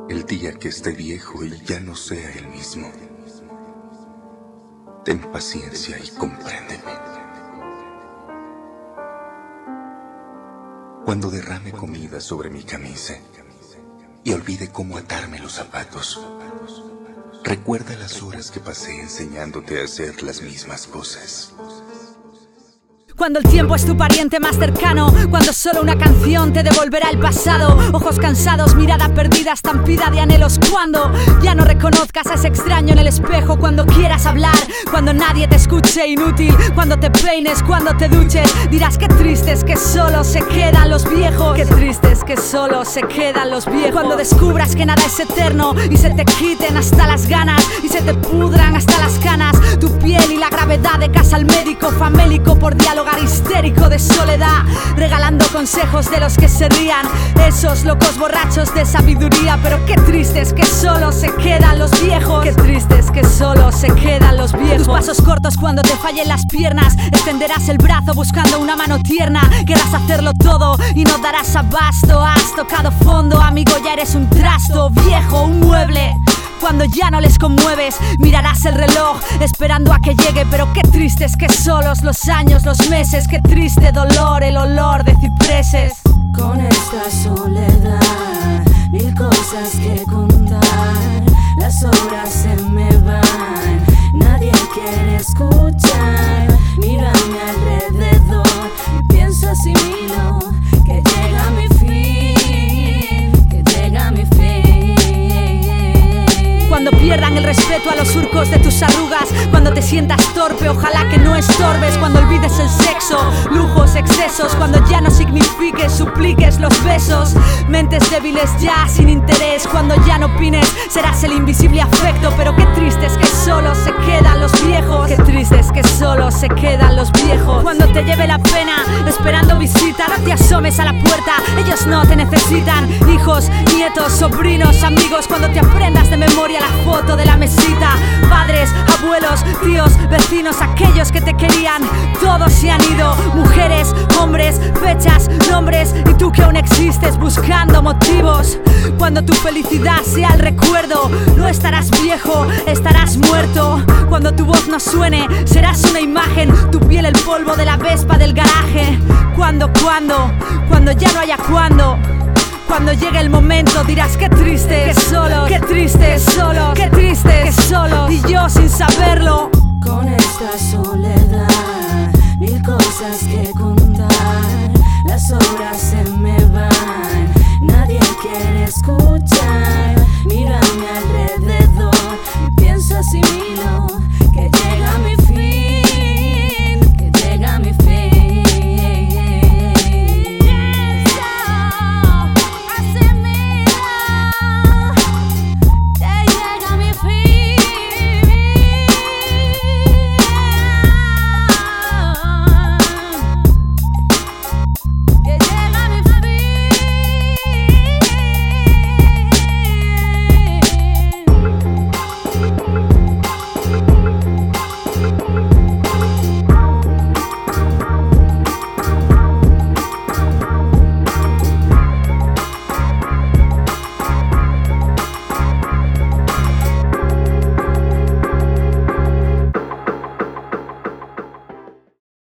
El día que esté viejo y ya no sea el mismo, ten paciencia y compréndeme. Cuando derrame comida sobre mi camisa y olvide cómo atarme los zapatos, recuerda las horas que pasé enseñándote a hacer las mismas cosas. Cuando el tiempo es tu pariente más cercano, cuando solo una canción te devolverá el pasado. Ojos cansados, mirada perdida, estampida de anhelos. Cuando ya no reconozcas a ese extraño en el espejo. Cuando quieras hablar, cuando nadie te escuche, inútil. Cuando te peines, cuando te duches, dirás qué triste es que solo se quedan los viejos. Qué triste es que solo se quedan los viejos. Cuando descubras que nada es eterno y se te quiten hasta las ganas y se te pudran hasta las canas, tu piel y la gravedad de casa al médico famélico por diálogo histérico de soledad, regalando consejos de los que se rían, esos locos borrachos de sabiduría. Pero qué triste es que solo se quedan los viejos. Qué triste es que solo se quedan los viejos. Tus pasos cortos cuando te fallen las piernas, extenderás el brazo buscando una mano tierna. Querrás hacerlo todo y no darás abasto. Has tocado fondo, amigo, ya eres un trasto viejo, un mueble. Cuando ya no les conmueves, mirarás el reloj esperando a que llegue. Pero qué triste es que solos los años, los meses. Qué triste dolor, el olor de cipreses. Con esta soledad, mil cosas que contar. Las horas se me van, nadie quiere escuchar. Miro a mi alrededor y pienso asimilo que llega mi fin, que llega mi fin. Cuando pierdan el respeto a los surcos de tus arrugas, cuando te sientas torpe, ojalá que no estorbes. Cuando olvides el sexo, lujos, excesos, cuando ya no signifiques, supliques los besos. Mentes débiles ya sin interés, cuando ya no opines, serás el invisible afecto. Pero qué triste es que solo se quedan los viejos. Qué triste es que solo se quedan los viejos. Cuando te lleve la pena, esperando visita, no te asomes a la puerta, ellos no te necesitan. Hijos, nietos, sobrinos, amigos, cuando te aprendas de memoria la foto de la mesita. Padres, abuelos, tíos, vecinos, aquellos que te querían, todos se han ido. Mujeres, hombres, fechas, nombres, y tú que aún existes buscando motivos. Cuando tu felicidad sea el recuerdo, no estarás viejo, estarás muerto. Cuando tu voz no suene, serás una imagen, tu piel el polvo de la Vespa del garaje. Cuando ya no haya cuándo. Cuando llegue el momento dirás qué triste, que solo, qué triste, solo, qué triste, que solo, y yo sin saberlo. Con esta soledad, mil cosas que contar. Las horas se me van, nadie quiere escuchar. Mira